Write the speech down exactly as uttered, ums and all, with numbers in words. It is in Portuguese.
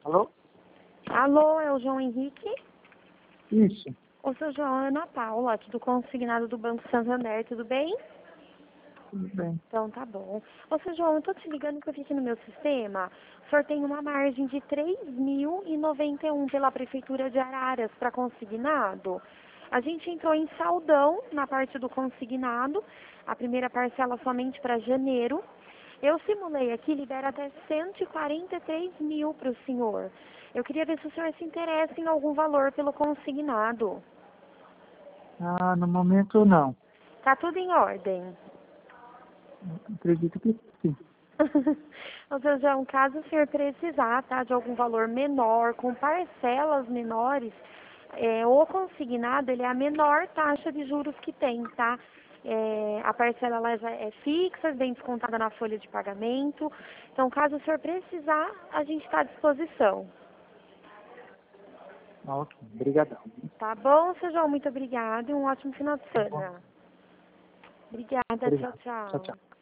Alô? Alô, é o João Henrique? Isso. Ô, seu João, é Ana Paula, aqui do consignado do Banco Santander, tudo bem? Tudo bem. Então tá bom. Ô, seu João, eu tô te ligando porque aqui no meu sistema, o senhor tem uma margem de três mil e noventa e um pela Prefeitura de Araras para consignado. A gente entrou em saldão na parte do consignado, a primeira parcela somente para janeiro. Eu simulei aqui, libera até cento e quarenta e três mil para o senhor. Eu queria ver se o senhor se interessa em algum valor pelo consignado. Ah, no momento não. Tá tudo em ordem. Acredito que sim. Ou seja, um caso o senhor precisar, tá, de algum valor menor, com parcelas menores, é, o consignado, ele é a menor taxa de juros que tem, tá? É, a parcela ela já é fixa, bem descontada na folha de pagamento. Então, caso o senhor precisar, a gente está à disposição. Ah, ok. Obrigadão. Tá bom, seu João? Muito obrigada e um ótimo final de Tá bom. semana. Obrigada, tchau, Obrigado. Tchau, tchau. tchau.